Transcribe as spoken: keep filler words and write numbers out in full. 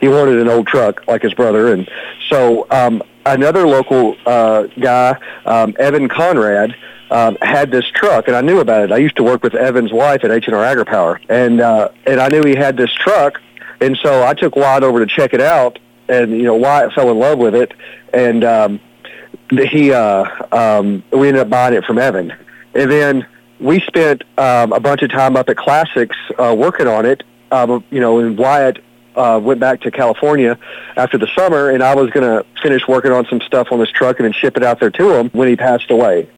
he wanted an old truck like his brother. And so um, another local uh, guy, um, Evan Conrad, um, had this truck, and I knew about it. I used to work with Evan's wife at H and R AgriPower, and uh, and I knew he had this truck, and so I took Wyatt over to check it out, and you know Wyatt fell in love with it, and um, he uh, um, we ended up buying it from Evan, and then we spent um, a bunch of time up at Classics uh, working on it, um, you know, and Wyatt Uh, went back to California after the summer, and I was going to finish working on some stuff on this truck and then ship it out there to him when he passed away.